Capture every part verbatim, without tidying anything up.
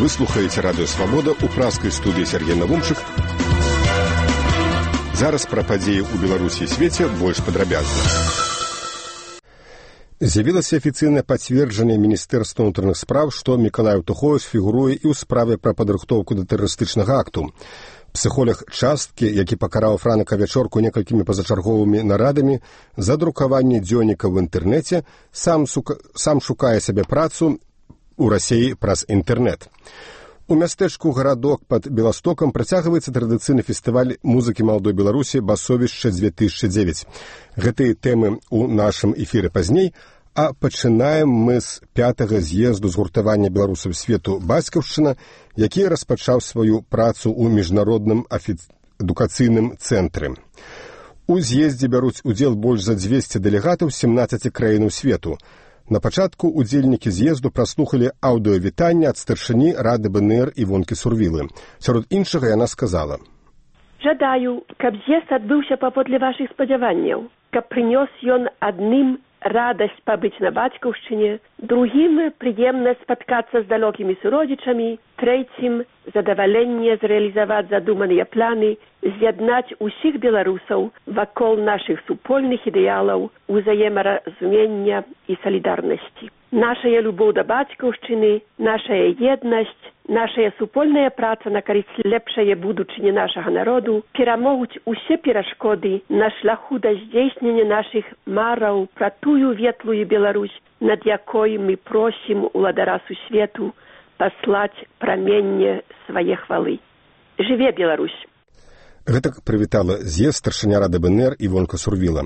слухаеце радыё Свабода, у праскай студыі Сергей Навумчык. Зараз пра падзеі ў Беларусі і свеце больш падрабязна. З'явілася афіцыйна пацверджанне Міністэрства ўнутраных спраў, што Мікалай Тухоўс фігуруе і ў справе пра падрыхтоўку да тэрарыстычнага акту. Псіхолог часткі, які пакараў Франака Вячорку некалькімі пазачарговымі нарадамі за друкаванне дзённіка ў інтэрнэце, сам, сука... сам шукае сабе працу у Расіі праз інтэрнэт. У мястэчку гарадок пад Беластокам працягваецца традыцыйны фестываль музыкі маладой Беларусі «Басовішча две тысячи девять». Гэтыя тэмы ў нашым эфіры пазней, а пачынаем мы з пятага з'езду згуртавання беларусаў свету «Бацькаўшчына», які распачаў сваю працу ў міжнародным адукацыйным цэнтры. У з'ездзе бяруць удзел больш за дзвесце дэлегатаў з семнаццаці краінаў свету. На пачатку удзельнікі з'езду праслухалі аўдыёвітанне ад старшыні Рады БНР Івонкі Сурвілы. Сярод іншага яна сказала: «Жадаю, каб з'езд адбыўся паводле вашых спадзяванняў, каб прынёс ён адным радасць пабыць на бацькаўшчыне, другім прыемна спаткацца з далёкімі суродзічамі, трэцім задаваленне зрэалізаваць задуманыя планы, з'яднаць усіх беларусаў вакол нашых супольных ідэалаў, узаемаразумення і салідарнасці. Нашая любоў да бацькаўшчыны, нашая еднасць, нашая супольная праца на карысць лепшае будучыні нашага народу перамогуць усе перашкоды на шляху да здзейснення нашых мараў пра тую ветлую Беларусь, над якой мы просім уладара сусвету паслаць праменне свае хвалы. Жыве Беларусь!» Гэтак прывітала з'езд старшыня Рады БНР Івонка Сурвіла.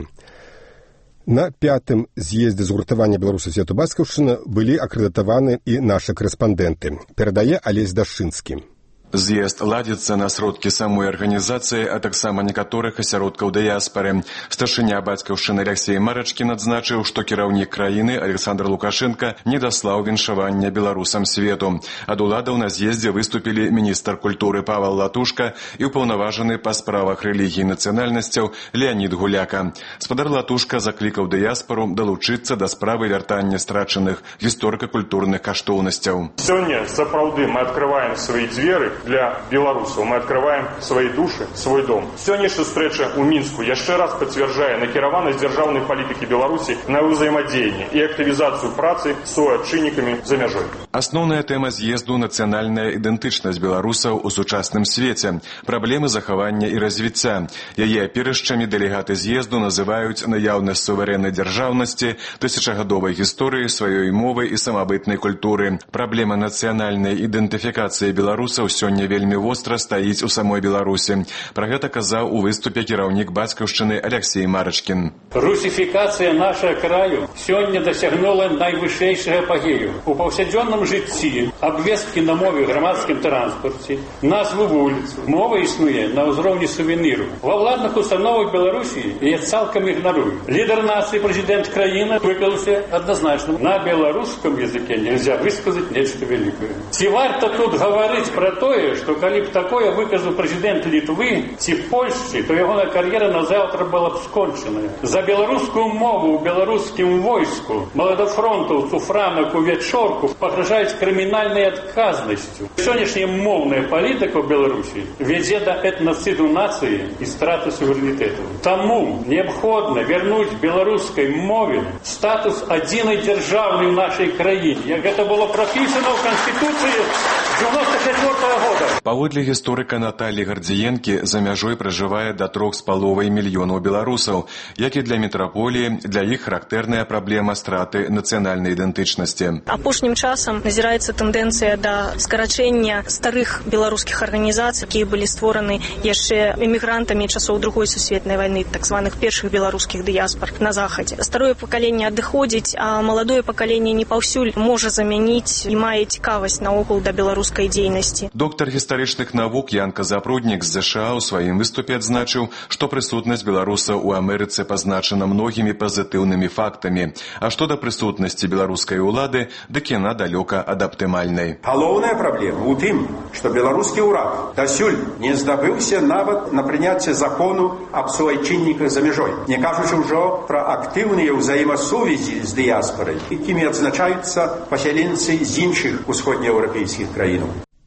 На пятым з'ездзе згуртавання беларусаў свету «Бацькаўшчына» былі акрэдытаваны і нашы корэспандэнты. Перадае Алесь Дашынскі. З'езд ладзіцца на сродкі самой арганізацыі, а таксама некаторых асяродкаў дыяспары. Старшыня бацькаўшчыны Алексей Марачкін адзначыў, што кіраўнік краіны Александр Лукашенко не даслаў віншавання беларусам свету. Ад уладаў на з'ездзе выступілі міністр культуры Павел Латушка і ўпаўнаважаны па справах рэлігіі і нацыянальнасцяў Леонід Гуляка. Спадар Латушка заклікаў дыяспару далучыцца да справы вяртання страчаных гісторыка-культурных каштоўнасцяў. Сёння сапраўды мы адкрываем свае дзверы для беларусаў. Мы открываем свои души, свой дом. Сённяшняя встреча у Мінску яшчэ раз подтверждает накіраванасць дзяржаўнай палітыкі Беларусі на ўзаемадзеянне і актывізацыю працы з суайчыннікамі за мяжой. Асноўная тэма з'езду — нацыянальная ідэнтычнасць беларусаў у сучасным свеце, праблемы захавання і развіцця. Яе аперышчамі дэлегаты з'езду называюць наяўнасць суверэннай дзяржаўнасці, тысячагадовай гісторыі, сваёй мовы і самабытнай культуры. Праблема нацыянальнай ідэнтыфікацыі беларусаў сёння вельмі востра стаіць у самой Беларусі. Пра гэта казаў у выступе кіраўнік бацькаўшчыны Алексей Марачкін. Русіфікацыя нашага краю сёння дасягнула найвышэйшага апагею. У паўсядзённым жыцці абвесткі на мове, грамадскім транспарце, назву вуліц. Мова існуе на ўзроўні сувеніру. Ва ўладных установах Беларусі яе цалкам ігнаруюць. Лідар нацыі, прэзідэнт краіны выказаўся адназначна: на беларускам языке нельзя высказаць нешта великое. Ці варта тут гаварыць пра тое, што калі б такое выказаў прэзідэнт Літвы ці Польшчы, то ягоная кар'ера на заўтра была б скончаная. За беларускую мову ў беларускім войску маладафронтаўцу Франаку Вячорку пагражаюць крымінальнай адказнасцю. Сённяшняя моўная палітыка ў Беларусі вядзе да этнацыду нацыі і страты суверэнітэту. Таму неабходна вярнуць беларускай мове статус адзінай дзяржаўнай у нашай краіне, як гэта было прапісана ў Канстытуцыі дзевяносто четвёртого года. Паводле гісторыка Наталі Гардзіенкі, за мяжой пражывае да трох з паловай мільёнаў беларусаў, як і для метраполіі, для іх характэрная праблема страты нацыянальнай ідэнтычнасці. Апошнім часам назіраецца тэндэнцыя да скарачэння старых беларускіх арганізацый, якія былі створаны яшчэ эмігрантамі часоў другой сусветнай вайны, так званых першых беларускіх дыяспар на захадзе. Старое пакаленне адыходзіць, а маладое пакаленне не паўсюль можа замяніць і мае цікавасць наогул да беларускай дзейнасці. Доктар гістарычных навук Янка Запруднік з ЗША ў сваім выступе адзначыў, што прысутнасць беларусаў у Амерыцы пазначана многімі пазітыўнымі фактамі. А што да прысутнасці беларускай улады, дык яна далёка ад аптымальнай. Галоўная праблема ў тым, што беларускі ўрад дасюль не здабыўся нават на прыняцце закону аб суайчынніках за мяжой, не кажучы ўжо пра актыўныя ўзаемасувязі з дыяспарай, якімі адзначаюцца пасяленцы з іншых усходнееўрапейскіх краінаў.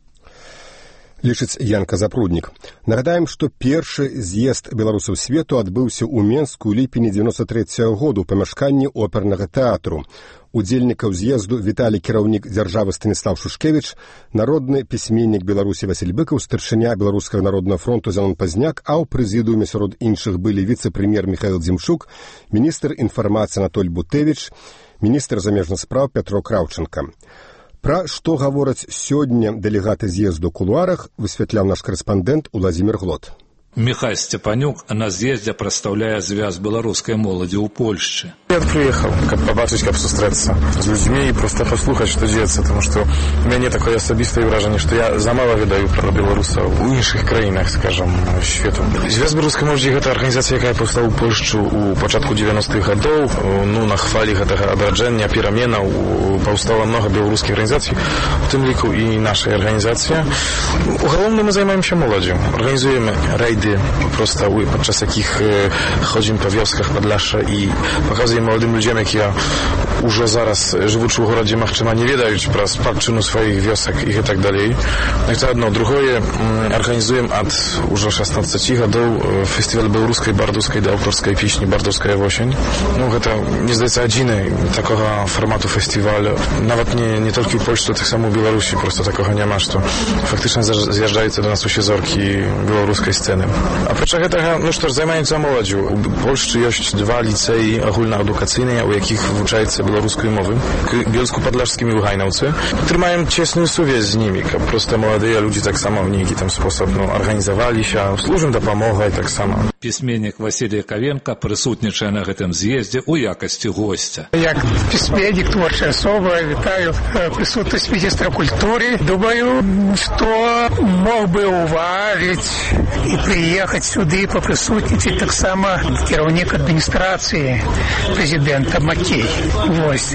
Лічыць Янка Запруднік. Нагадаем, што першы з'езд беларусаў свету адбыўся ў Менску ў ліпені дзевяносто трэцяга году ў памяшканні опернага тэатру. Удзельнікаў з'езду віталі кіраўнік дзяржавы Станіслав Шушкевіч, народны пісьменнік Беларусі Васіль Быкаў, старшыня Беларускага народнага фронту Зянон Пазняк, а ў прэзідыуме сярод іншых былі віцэ-прэм'ер Міхаіл Дзімчук, міністр інфармацыі Анатоль Бутэвіч, міністр замежных спраў Пятро Краўченка. Пра што гавораць сёння дэлегаты з'езду ў кулуарах, высвятляў наш карэспандэнт Уладзімір Глот. Михай Степанюк на з'езде представляє зв'яз белорусской молоді у Польщі. Я приехал, как побачить, как встретиться с людьми и просто послухать, что деется, потому что у меня такое особистое выражение, что я замало ведаю про белорусов у інших краинах, скажем, свету. Зв'яз белорусской молоді – это организация, которая повстала у Польшчы у початку девяностых годов. Ну, на хвале этого обраджения, переменов повстало много белорусских организаций, в том лику и наша организация. Уголовно мы занимаемся молодью, организуем рейды, просто podczas jakich chodzimy po wioskach Podlasza i pokazujemy młodym ludziom, jak ja już zaraz живучи у городі Махчима не ведають про спадщину своїх вьосок і так далі. Це одно. Другое, організуємо от уже шістнадцяти годів фестиваль білоруської бардовської та авторської пісні «Бардовська осінь». Ну, це, мені здається, єдиний такого формату фестивалю. Навіть не, не тільки в Польщі, так само в Білорусі просто такого нема, що фактично з'їжджаються до нас усі зорки білоруської сцени. A oprócz tego, no cóż, zajmująca młodzież. W Polsce jest dwa licei ogólnoedukacyjne, u jakich wuczają białoruską mowę, bielsko-podlaskim i u Hajnauce, które mają ciasną suwieć z nimi. Proste młode ludzie tak samo w niejaki tam sposób no, organizowali się, służą допомога i tak samo. Письменник Василий Ковенко присутнічає на гэтым з'езде у якості гостя. Як письменник, творчая особа, вітаю присутність міністра культури. Думаю, що мог би уважить і приїхати сюди, поприсутничати так само керівник адміністрації президента Макей. Ось,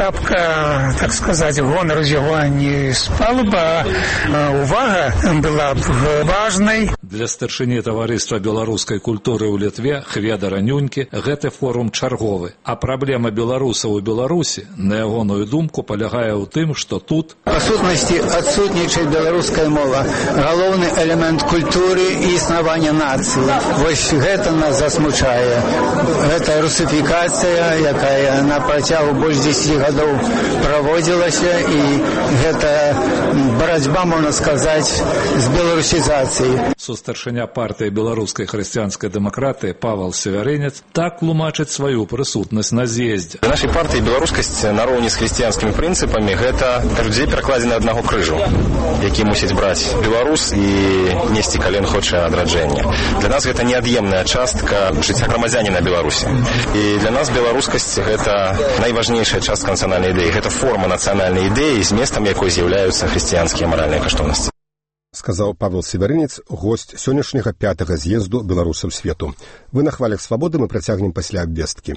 шапка, так сказати, гонору з його не спала б, а увага була б важною. Для старшыні таварыства беларускай культуры ў Літве Хведара Нюнькі гэты форум чарговы. А праблема беларусаў у Беларусі, на ягоную думку, палягае ў тым, што тут па сутнасці адсутнічае беларуская мова, галоўны элемент культуры і існавання нацыі. Вось гэта нас засмучае. Гэта русифікацыя, якая на працягу больш дзесяці гадоў праводзілася, і гэта барацьба, можна сказаць, з беларусізацыяй. Старшыня партыі беларускай хрысціянскай дэмакратыі Павел Севярынец так тлумачыць сваю прысутнасць на з'ездзе. Для нашай партыі беларускасць нароўні з хрысціянскімі прынцыпамі гэта людзей перакладзены аднаго крыжу, які мусіць браць беларус і несці кален хоча адраджэння. Для нас гэта неад'емная частка жыцця грамадзяніна Беларусі. І для нас беларускасць гэта найважнейшая частка нацыянальнай ідэі. Гэта форма нацыянальнай ідэі, з местам якой з'яўляюцца хрысціянскія маральныя каштоўнасці. Сказаў Павел Севярынец, госць сённяшняга пятага з'езду беларусаў свету. Вы на хвалях свабоды, мы працягнем пасля абвесткі.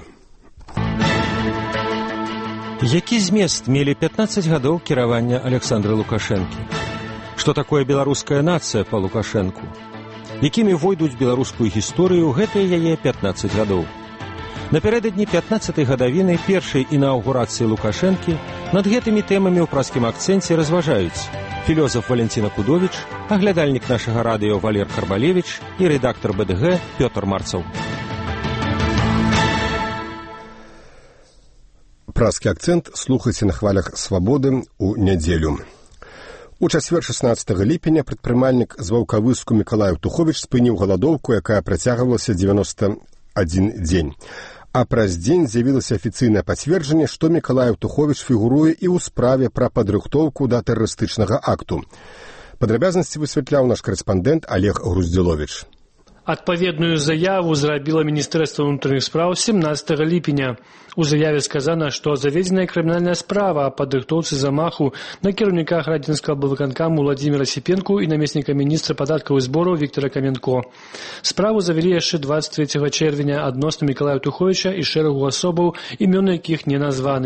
Які змест мелі пятнаццаць гадоў кіравання Александра Лукашэнкі? Што такое беларуская нацыя па Лукашэнку? Якімі войдуць беларускую гісторыю гэтыя яе пятнаццаць гадоў? Напярэдадні пятнаццатай гадавіны першай інаўгурацыі Лукашэнкі над гэтымі тэмамі ў праскім акцэнце разважаюць філёзаф Валентина Кудовіч, аглядальнік нашага радыё Валер Карбалевіч і рэдактар бэ дэ гэ Пётр Марцаў. Праскі акцэнт слухайце на хвалях свабоды ў нядзелю. У чацвер шаснаццатага ліпеня прадпрымальнік з Ваўкавыску Мікалай Аўтуховіч спыніў галадоўку, якая працягвалася дзевяноста адзін дзень. А праз дзень з'явілася афіцыйнае пацверджанне, што Мікалай Аўтуховіч фігуруе і ў справе пра падрыхтоўку да тэрарыстычнага акту. Падрабязнасці высвятляў наш карэспандэнт Олег Груздзіловіч. Адпаведную заяву зрабіла Міністэрства ўнутраных спраў семнаццатага ліпеня. У заяве сказана, што заведзеная крымінальная справа о падрыхтоўцы замаху на кіраўніка Градзенскага аблвыканкаму Владзіміра Сіпенку і намесніка міністра падаткаў і збораў Віктара Каменко. Справу завялі яшчэ дваццаць трэцяга чэрвеня адносна Мікалая Аўтуховіча і шэрагу асобаў, імёны якіх не названыя.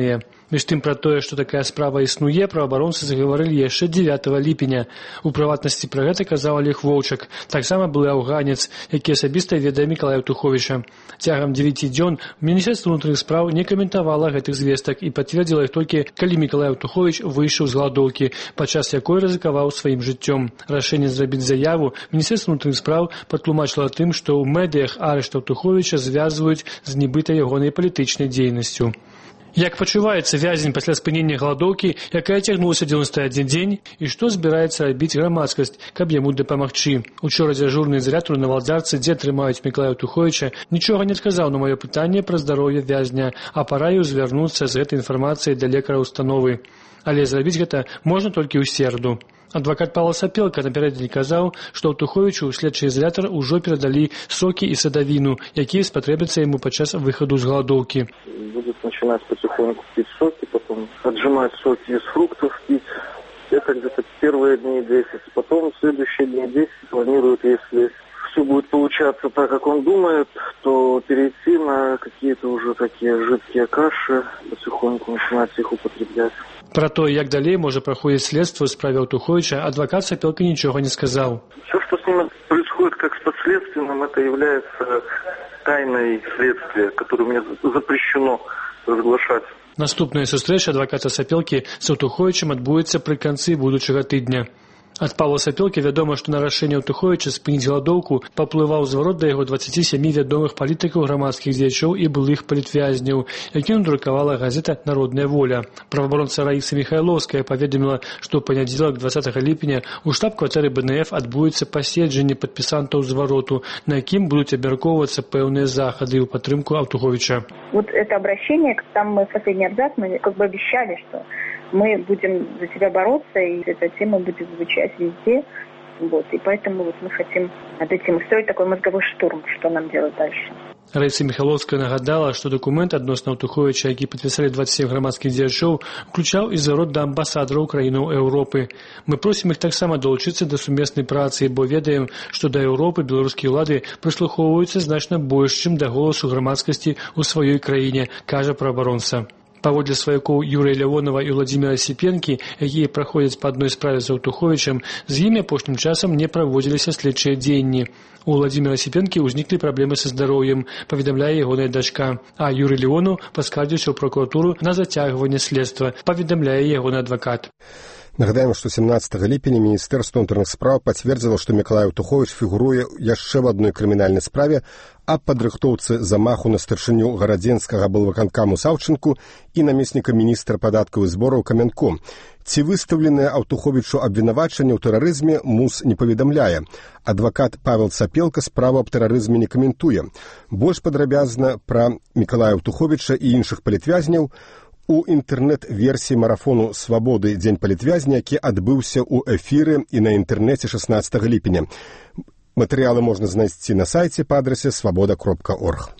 Між тым пра тое, што такая справа існуе, праваабаронцы загаварылі яшчэ дзевятага ліпеня. У прыватнасці пра гэта казаў Олег Воўчак, таксама былы афганец, які асабіста ведае Мікалая Еўтуховіча. Цягам дзевяці дзён Міністэрства ўнутраных спраў не каментавала гэтых звестак і пацвердзіла іх толькі, калі Мікалай Еўтуховіч выйшаў з галадоўкі, падчас якой рызыкаваў сваім жыццём. Рашэнне зрабіць заяву Міністэрства ўнутраных спраў патлумачыла тым, што ў медыях арышт Еўтуховіча звязваюць з нібыта ягонай палітычнай дзейнасцю. Як пачуваецца вязень пасля спынення галадоўкі, якая цягнулася дзевяносто адзін дзень, і што збіраецца рабіць грамадскасць, каб яму дапамагчы? Учора дзяжурны ізалятар на Валдарцы, дзе трымаюць Мікалая Еўтуховіча, нічога не адказаў на маё пытанне пра здароўе вязня, а параіў звярнуцца з гэтай інфармацыяй да лекара ўстановы. Але зрабіць гэта можна толькі ў сераду. Адвакат Павел Сапелка напярэдадні казаў, што Еўтуховічу ў следчы ізалятар ужо перадалі сокі і садавіну, якія спатрэбяцца яму падчас выхаду з галадоўкі. Будут начинать потихоньку пить соки, потом отжимать соки из фруктов пить. Это где-то первые дни десять. Потом в следующие дни десять планируют, если все будет получаться так, как он думает, то перейти на какие-то уже такие жидкие каши, потихоньку начинать их употреблять. Пра тое, як далей можа праходзіць следства ў справе Еўтуховіча, адвакат Сапелка нічога не сказаў. Все, что с ним происходит как с подследственным, это является тайной следствия, которую мне запрещено разглашать. Наступная сустрэча адваката Сапелкі з Еўтуховічам адбудзецца пры канцы будучага тыдня. Ад Павла Сапелкі вядома, што на рашэнне Еўтуховіча спыніць галадоўку паплываў зварот да яго дваццаці сямі вядомых палітыкаў, грамадскіх дзеячоў і былых палітвязняў, які надрукавала газета «Народная воля». Праваабаронца Раіса Міхайлоўская паведаміла, што ў панядзелак дваццатага ліпеня ў штаб-кватэры Бэ Эн Эф адбудзецца паседжанне падпісантаў звароту, на якім будуць абмяркоўвацца пэўныя захады ў падтрымку Еўтуховіча. Вот это обращение, там мы в последний абзац, мы как бы обещали, что мы будем за тебя бороться, и эта тема будет звучать везде. Вот, и поэтому вот мы хотим над этим устроить такой мозговой штурм, что нам делать дальше. Раіса Міхайлоўская нагадала, што дакумент адносна Еўтуховіча, які падпісалі дваццаць сем грамадскіх дзеячоў, уключаў і зварот да амбасадараў краінаў Еўропы. Мы просім іх таксама далучыцца да сумеснай працы, бо ведаем, што да Еўропы беларускія ўлады прыслухоўваюцца значна больш, чым да голасу грамадскасці ў сваёй краіне, кажа праваабаронца. Паводле сваякоў Юрыя Лявонова і Владзіміра Сіпенкі, якія праходзяць па адной справе з Еўтуховічам, з імі апошнім часам не праводзіліся следчыя дзеянні. У Владзіміра Сіпенкі ўзніклі праблемы са здароўем, паведамляе ягоная дачка, а Юрый Лявонов паскардзіўся ў пракуратуру на зацягванне следства, паведамляе ягоны адвакат. Нагадаем, што сямнаццатага ліпеня Міністэрства ўнутраных спраў пацвердзіла, што Мікалай Еўтуховіч фігуруе яшчэ ў адной крымінальнай справе аб падрыхтоўцы замаху на старшыню гарадзенскага аблвыканкаму Саўчынку і намесніка міністра падаткаў і збораў Камянко. Ці выстаўленыя Еўтуховічу абвінавачанні ў тэрарызме МУС не паведамляе. Адвакат Павел Сапелка справу аб тэрарызме не каментуе. Больш падрабязна пра Мікалая Еўтуховіча і іншых палітвязняў у інтэрнэт-версіі марафону «Свабоды. Дзень палітвязня», які адбыўся ў эфіры і на інтэрнэце шаснаццатага ліпеня. Матэрыялы можна знайсці на сайце па адрасе свабода кропка орг.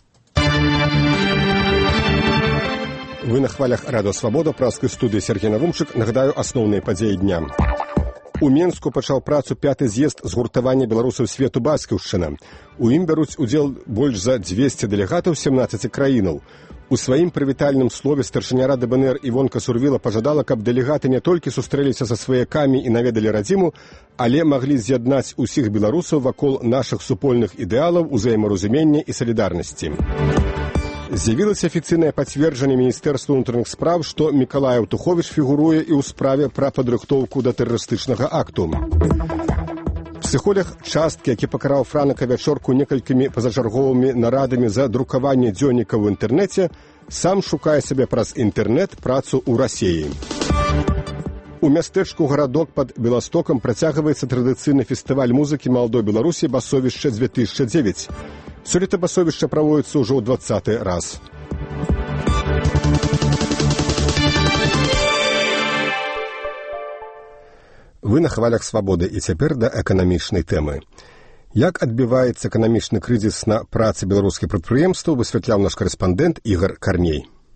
Вы на хвалях радыё «Свабода», праскай студыі Сергей Навумчык. Нагадаю асноўныя падзеі дня. У Менску пачаў працу пяты з'езд згуртавання беларусаў свету «Бацькаўшчына». У ім бяруць удзел больш за дзвесце дэлегатаў сямнаццаці краінаў. У сваім прывітальным слове старшыня рады Бэ Эн Эр Івонка Сурвіла пажадала, каб дэлегаты не толькі сустрэліся са сваякамі і наведалі радзіму, але маглі з'яднаць усіх беларусаў вакол нашых супольных ідэалаў, узаемаразумення і салідарнасці. З'явілася афіцыйнае пацверджанне Міністэрства ўнутраных спраў, што Мікалай Еўтуховіч фігуруе і ў справе пра падрыхтоўку да тэрарыстычнага акту. Псіхолог часткі, які пакараў Франака Вячорку некалькімі пазачарговымі нарадамі за друкаванне дзённіка ў інтэрнэце, сам шукае сабе праз інтэрнэт працу ў Расіі. У мястэчку гарадок пад Беластокам працягваецца традыцыйны фестываль музыкі маладой Беларусі «Басовішча две тысячи девять». Сёлета басовішча праводзіцца ўжо ў дваццаты раз. Вы на хвалях «Свабоды» і цяпер да эканамічнай тэмы. Як адбіваецца эканамічны крызіс на працы беларускіх прадпрыемстваў, высвятляў наш карэспандэнт Ігор Карней.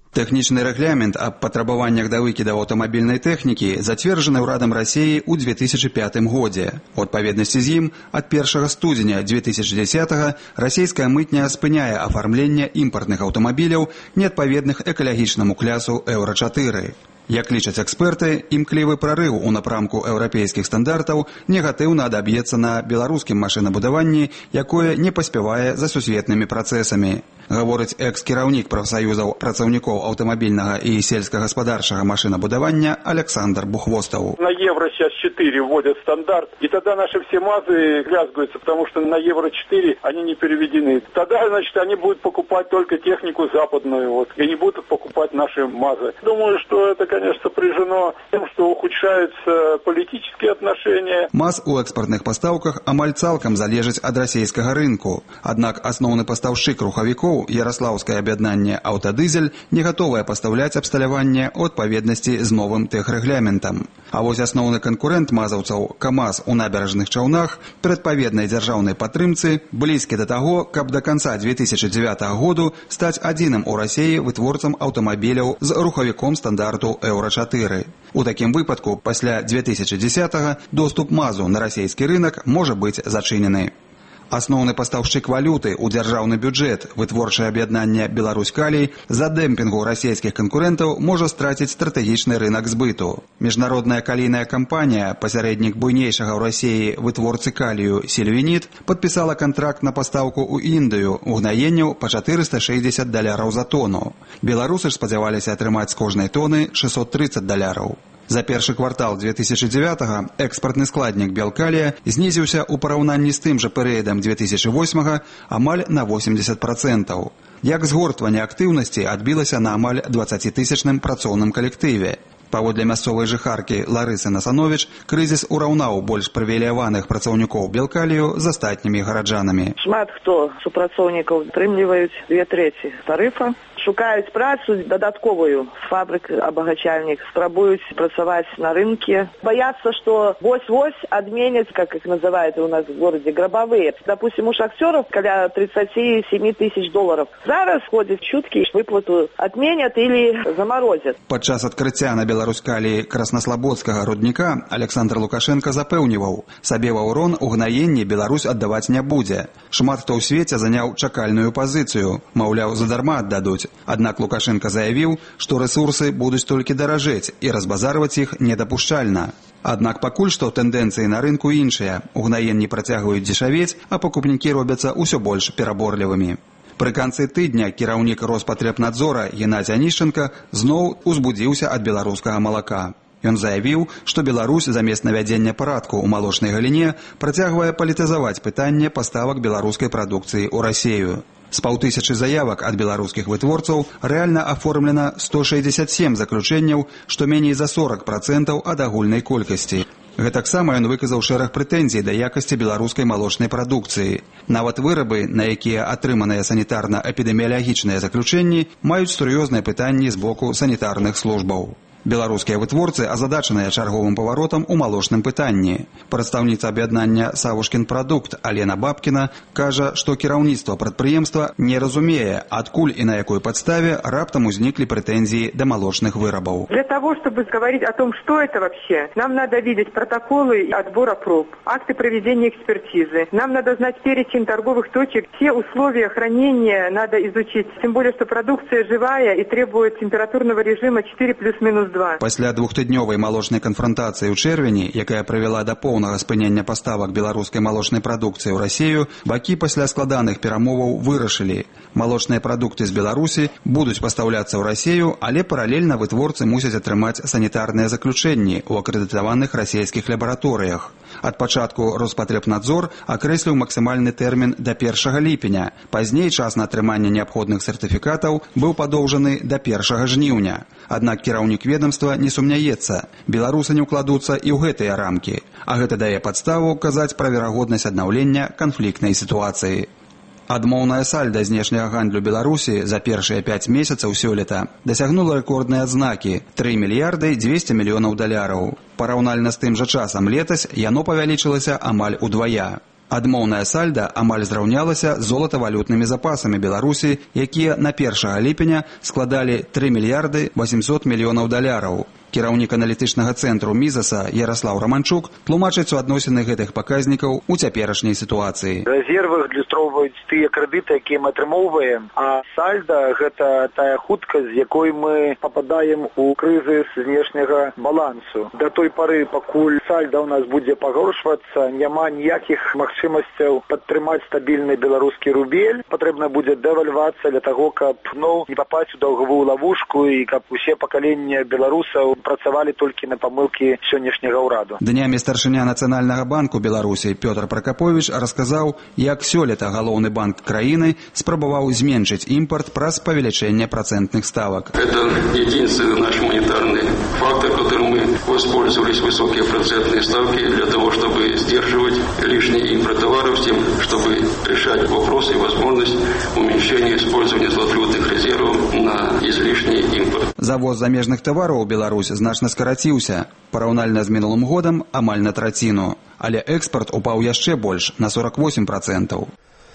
Тэхнічны рэгламент аб патрабаваннях да выкідаў аўтамабільнай тэхнікі зацверджаны ўрадам Расіі ў две тысячы пятым годзе. У адпаведнасці з ім ад першага студзеня две тысячы дзесятага расійская мытня спыняе афармленне імпартных аўтамабіляў, неадпаведных экалагічнаму клясу еўра чатыры. Як лічаць эксперты, імклівы прарыў у напрамку еўрапейскіх стандартаў негатыўна адаб'ецца на беларускім машынабудаванні, якое не паспявае за сусветнымі працэсамі. Гаворыць экс-кіраўнік прафсаюзаў працаўнікоў аўтамабільнага і сельскагаспадарчага машынабудавання Александр Бухвостаў. На евро сейчас четыре вводят стандарт, и тогда наши все МАЗы лязгаются, потому что на евро четыре они не переведены. Тогда, значит, они будут покупать только технику западную, вот, и не будут покупать наши МАЗы. Думаю, что это, конечно, сопряжено с тем, что ухудшаются политические отношения. МАЗ у экспортных пастаўках амаль цалкам залежыць ад расійскага рынку. Аднак асноўны пастаўшчык рухавікоў Ярослаўскае аб'яднанне «Аўтадызель» не гатовае пастаўляць абсталяванне ў адпаведнасці з новым тэхрэгламентам. А вось асноўны канкурэнт мазаўцаў КамАЗ у набярэжных чаўнах пры адпаведнай дзяржаўнай падтрымцы блізкі да таго, каб да канца две тысячы дзевятага году стаць адзіным у Расіі вытворцам аўтамабіляў з рухавіком стандарту еўра чатыры. У такім выпадку пасля две тысячы дзесятага доступ МАЗу на расійскі рынак можа быць зачынены. Асноўны пастаўшчык валюты ў дзяржаўны бюджэт, вытворчае аб'яднанне «Беларусь-Калій» за дэмпінгу расійскіх канкурэнтаў можа страціць стратэгічны рынак збыту. Міжнародная калійная кампанія, пасярэднік буйнейшага ў Расіі вытворцы калію «Сільвініт», падпісала кантракт на пастаўку ў Індыю угнаенняў па чатырыста шэсцьдзесят даляраў за тону. Беларусы ж спадзяваліся атрымаць з кожнай тоны шэсцьсот трыццаць даляраў. За першы квартал две тысячы дзевятага экспартны складнік белкалія знізіўся ў параўнанні з тым жа перыядам две тысячы восьмага амаль на восемьдесят процентаў. Як згортванне актыўнасці адбілася на амаль дваццацітысячным працоўным калектыве. Паводле мясцовай жыхаркі Ларысы Насановіч, крызіс ураўнаў больш прывілеяваных працаўнікоў белкалію з астатнімі гараджанамі. Шмат хто супрацоўнікаў атрымліваюць две трэці тарыфа. Шукаюць працу дадатковую з фабрык абагачальнік, спрабуюць працаваць на рынке. Баяцца, што вось-вось адменяць, как их называют у нас в городе, гробовые. Допустим, у шахтеров каля тридцать семь тысяч долларов. Зараз ходят чутки, выплату отменят или заморозят. Падчас адкрыцця на Беларусь-Каліі краснаслабодскага рудніка Александр Лукашенко запэўніваў, сабе ва ўрон угнаенне Беларусь аддаваць не будзе. Шмат хто ў свеце заняў чакальную пазіцыю, маўляў, задарма аддадуць. Аднак Лукашенко заявіў, што рэсурсы будуць толькі даражэць і разбазарваць іх недапушчальна. Аднак пакуль што тэндэнцыі на рынку іншыя. Угнаенні працягваюць дзешавець, а пакупнікі робяцца ўсё больш пераборлівымі. Пры канцы тыдня кіраўнік Роспатребнадзора Геннадзь Анішченка зноў узбудзіўся ад беларускага малака. Ён заявіў, што Беларусь замест навядзення парадку ў малочнай галіне працягвае палітызаваць пытанне паставак беларускай прадукцыі ў Расію. З паўтысячы заявак ад беларускіх вытворцаў рэальна аформлена сто шэсцьдзесят сем заключэнняў, што меней за сорок процентаў ад агульнай колькасці. Гэтаксама ён выказаў шэраг прэтэнзій да якасці беларускай малочнай прадукцыі. Нават вырабы, на якія атрыманыя санітарна-эпідэміялагічныя заключэнні, маюць сур'ёзныя пытанні з боку санітарных службаў. Беларускія вытворцы азадачаныя чарговым паваротам у малочным пытанні. Прадстаўніца аб'яднання «Савушкін прадукт» Алена Бабкіна кажа, што кіраўніцтва прадпрыемства не разумее, адкуль і на якой падставе раптам узніклі прэтэнзіі да молочных вырабаў. Для того, чтобы говорить о том, что это вообще, нам надо видеть протоколы отбора проб, акты проведения экспертизы. Нам надо знать перечень торговых точек, все условия хранения надо изучить. Тем более, что продукция живая и требует температурного режима четыре плюс-минус два. Пасля двухтыднёвай малочнай канфронтацыі ў чэрвені, якая прывяла да поўнага спынення паставак беларускай малочнай прадукцыі ў Расію, бакі пасля складаных перамоваў вырашылі. Малочныя прадукты з Беларусі будуць пастаўляцца ў Расію, але паралельна вытворцы мусяць атрымаць санітарныя заключэнні ў акрэдытаваных расійскіх лабараторыях. Ад пачатку Роспатребнадзор акрэсліў максімальны тэрмін да першага ліпеня. Пазней час на атрыманне неабходных сертыфікатаў быў падоўжаны да першага жніўня. Аднак кіраўнік ведомства не сумняецца. Беларусы не ўкладуцца і ў гэтыя рамкі. А гэта дае падставу казаць пра верагоднасць аднаўлення канфліктнай сітуацыі. Адмоўная сальда знешняга гандлю Беларусі за першыя пяць месяцаў сёлета дасягнула рэкордныя адзнакі – тры мільярды дзвесце мільёнаў даляраў. Параўнальна з тым жа часам летась яно павялічылася амаль удвая. Адмоўная сальда амаль зраўнялася з золатавалютнымі запасамі Беларусі, якія на першага ліпеня складалі тры мільярды восемьсот мільёнаў даляраў. Кіраўнік аналітычнага цэнтру Мізаса Яраслаў Раманчук тлумачыць суадносіны гэтых паказнікаў у цяперашняй сітуацыі. Рэзервы адлюстроўваюць тыя крэдыты, якія мы атрымоўваем, а сальда – гэта тая хуткасць, з якой мы пападаем у крызіс знешняга балансу. Да той пары, пакуль сальда ў нас будзе пагоршвацца, няма ніякіх магчымасцяў падтрымаць стабільны беларускі рубель. Патрэбна будзе дэвальвацыя для таго, каб ну, не папаць у даўгавую лавушку і каб усе пакаленні беларусаў працавалі толькі на памылкі сённяшняга ўраду. Днямі старшыня Нацыянальнага банку Беларусі Пётр Пракаповіч расказаў, як сёлета галоўны банк краіны спрабаваў зменшыць імпорт праз павелічэнне працэнтных ставак. Это единственный наш монетарный фактор, которым мы воспользовались высокие процентные ставки для того, чтобы сдерживать лишний импорт товаров, с тем, чтобы решать вопрос и возможность уменьшения использования золотовалютных резервов на излишний импорт. Завоз замежных тавараў у Беларусь значна скараціўся, параўнальна з мінулым годам амаль на траціну, але экспорт упаў яшчэ больш, на сорок восемь процентаў.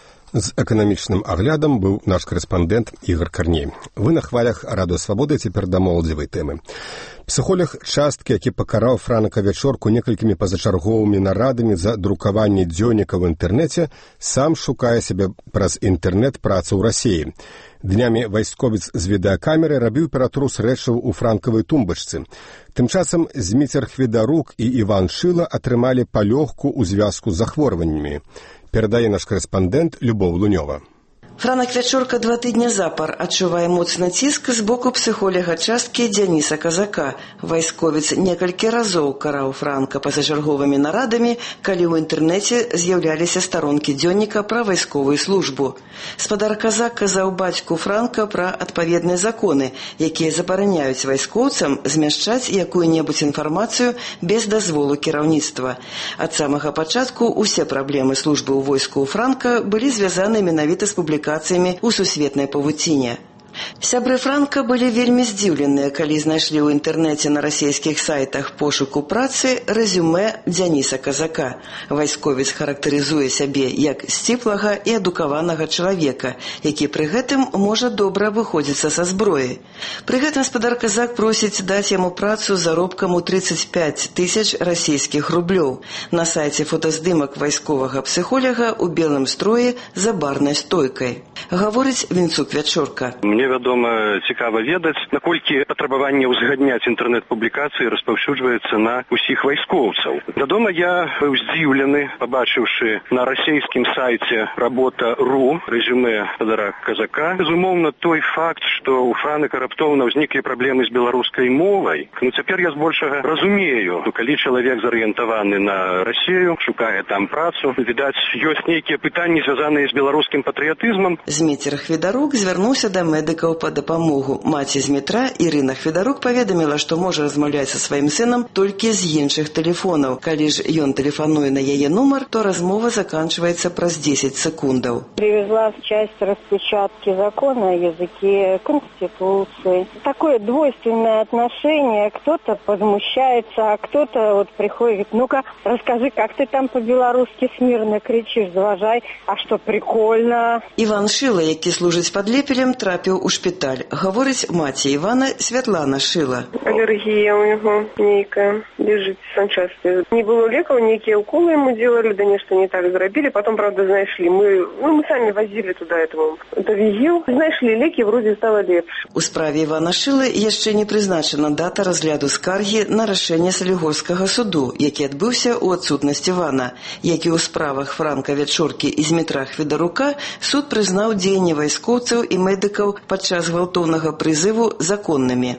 З эканамічным аглядам быў наш корэспандэнт Ігор Карней. Вы на хвалях Радыё Свабоды, цяпер да моладзевай тэмы. Псіхолог часткі, які пакараў Франака Вячорку некалькімі пазачарговымі нарадамі за друкаванне дзённіка ў інтэрнэце, сам шукае сябе праз інтэрнэт працу ў Расіі. Днямі вайсковец з відэакамеры рабіў ператрус рэчаў у франкавай тумбачцы. Тым часам Зміцер Хведарук і Іван Шыла атрымалі палёгку ў звязку з захворваннямі. Перадае наш корэспандэнт Любоў Лунёва. Франак Вячорка два тыдня запар адчувае моцны ціск з боку псіхолага часткі Дзяніса Казака. Вайсковец некалькі разоў караў Франка пазачарговымі нарадамі, калі ў інтэрнэце з'яўляліся старонкі дзённіка пра вайсковую службу. Спадар Казак казаў бацьку Франка пра адпаведныя законы, якія забараняюць вайскоўцам змяшчаць якую-небудзь інфармацыю без дазволу кіраўніцтва. Ад самага пачатку усе праблемы службы ў войску ў Франка былі звязаны менавіта з публікацыямі у сусветнай павуціне. Сябры Франка былі вельмі здзіўленыя, калі знайшлі ў інтэрнэце на расійскіх сайтах пошуку працы рэзюмэ Дзяніса Казака. Вайсковец характарызуе сябе як сціплага і адукаванага чалавека, які пры гэтым можа добра выходзіцца са зброі. Пры гэтым спадар Казак просіць даць яму працу з заробкам у тридцать пять тысяч расійскіх рублёў. На сайце фотаздымак вайсковага псіхолага ў белым строі за барнай стойкай. Гаворыць Вінцук Вячорка. Мне вядома, цікава ведаць, наколькі патрабаванне ўзгадняць інтэрнэт-публікацыі распаўсюджваецца на ўсіх вайскоўцаў. Вядома, я быў здзіўлены, пабачыўшы на расійскім сайце работа точка ру рэзюмэ спадара Казака. Безумоўна, той факт, што ў Франака раптоўна ўзніклі праблемы з беларускай мовай. Ну, цяпер я збольшага разумею, калі чалавек зарыентаваны на Расію, шукае там працу, відаць, ёсць нейкія пытанні, звязаныя з беларускім патрыятызмам. Зміцер Хведарук звярнуўся да медыкаў па дапамогу. Маці Змітра Ірына Хведарук паведаміла, што можа размаўляць са сваім сынам толькі з іншых тэлефонаў. Калі ж ён тэлефануе на яе нумар, то размова заканчивается праз десять секундов. Привезла часть распечатки закона о языке Конституции. Такое двойственное отношение. Кто-то возмущается, а кто-то вот приходит, ну-ка, расскажи, как ты там по-белорусски смирно кричишь, заважай, а что, прикольно. Іван Шыла, які служыць пад Лепелем, трапіў у шпіталь. Гаворыць маці Івана Святлана Шыла. Аллергия у него некая, лежит санчасти. Не было леков, некие уколы ему делали, да нечто не так зробили. Потом, правда, знайшли. Мы, ну, мы сами возили туда этому. Это визил. Знайшли леки, вроде стало лепше. У справе Івана Шылы яшчэ не прызначана дата разгляду скаргі на рашэнне Салігорскага суду, які адбыўся ў адсутнасць Івана. Як і ў справах Франка Вячоркі і Змітра Хведарука, суд прызнаў дзеянні вайскоўцаў і медыкаў падчас гвалтоўнага прызыву законнымі.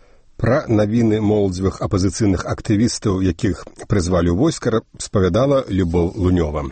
Пра навіны моладзевых апазіцыйных актывістаў, якіх прызвалі ў войска, распавядала Любоў Лунёва.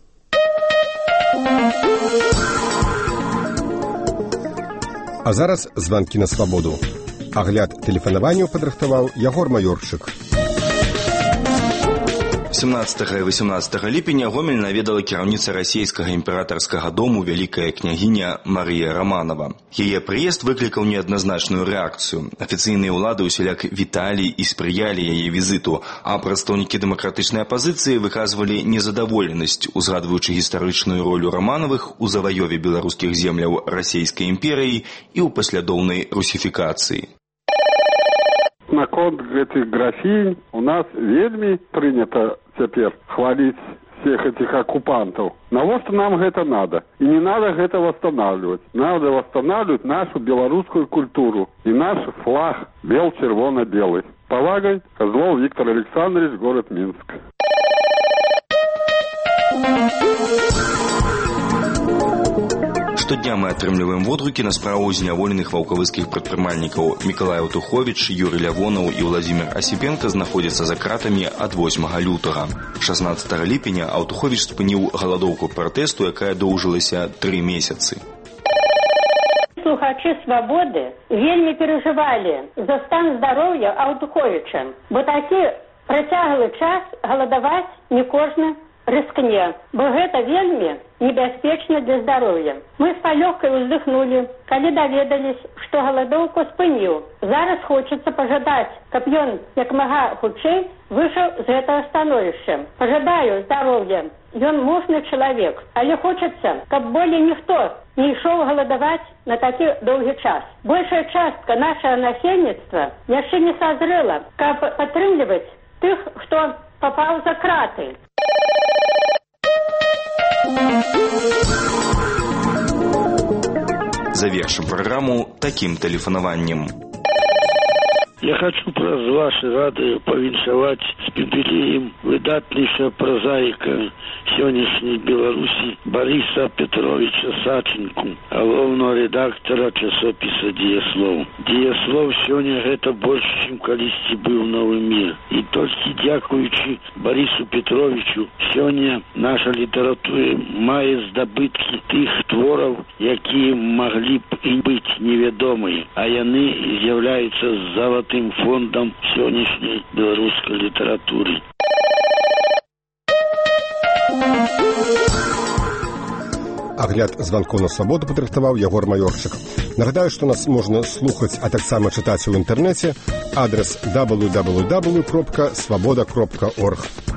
А зараз званкі на свабоду. Агляд тэлефанаванняў падрыхтаваў Ягор Маёрчык. семнадцатага і васемнаццатага ліпеня Гомель наведала кіраўніца расійскага імператарскага дому вялікая княгіня Марія Романова. Яе прыезд выклікаў неадназначную рэакцыю. Афіцыйныя ўлады ўсяляк віталі і спрыялі яе візіту, а прадстаўнікі дэмакратычнай апазіцыі выказвалі незадаволенасць, узгадваючы гістарычную ролю Романовых у заваёве беларускіх земляў расійскай імперыі і ў паслядоўнай русіфікацыі. Наконт гэтых графінь у нас вельмі прынята цяпер хваліць всех этих оккупантов. Навошта нам гэта надо? И не надо гэта восстанавливать. Надо восстанавливать нашу белорусскую культуру и наш флаг бел-червоно-белый. Повагой, Козлов Виктор Александрович, город Минск. Штодня мы атрымліваем водгукі на справу зняволеных ваўкавыцкіх прадпрымальнікаў. Мікалай Аўтуховіч, Юрый Лявонаў і Владзімир Асіпенка знаходзяцца за кратамі ад восьмага лютага. шаснаццатага ліпеня Аўтуховіч спыніў галадоўку пратэсту, якая доўжылася тры месяцы. Слухачы «Свабоды» вельмі перажывалі за стан здароўя Аўтуховіча, бо такі працяглы час галадаваць не кожны рыскне, бо гэта вельмі небяспечна для здароўя. Мы з палёгкай уздыхнулі, калі даведались, што галадоўку спыніў. Зараз хочацца пажадаць, каб ён як мага хутчэй выйшаў з гэтага становішча. Пажадаю здароўя. Ён мужны чалавек, але хочацца, каб болей ніхто не ішоў галадаваць на такі доўгі час. Большая частка нашага насельніцтва яшчэ не сазрэла, каб падтрымліваць тых, хто папаў за краты. Завершим программу таким тэлефанаваннем. Я хочу праз ваши рады павіншаваць з юбілеем выдатнейшага прозаіка сённяшняй Беларусі Бориса Петровича Саченку, галоўнага редактора часопіса «Дзеяслоў». «Дзеяслоў» сёння гэта больш, чым калісьці быў новы мір. І толькі дзякуючы Борису Петровичу сёння наша літаратура мае здабыткі тых твораў, якія маглі б і быць невядомыя, а яны з'яўляюцца залатым фондом сённяшняй беларускай літаратуры. Агляд званкоў на свабоду падрыхтаваў Ягор Маёрчык. Нагадаю, што нас можна слухаць, а таксама чытаць у інтэрнэце. Адрес дабл ю дабл ю дабл ю крапка свабода крапка орг.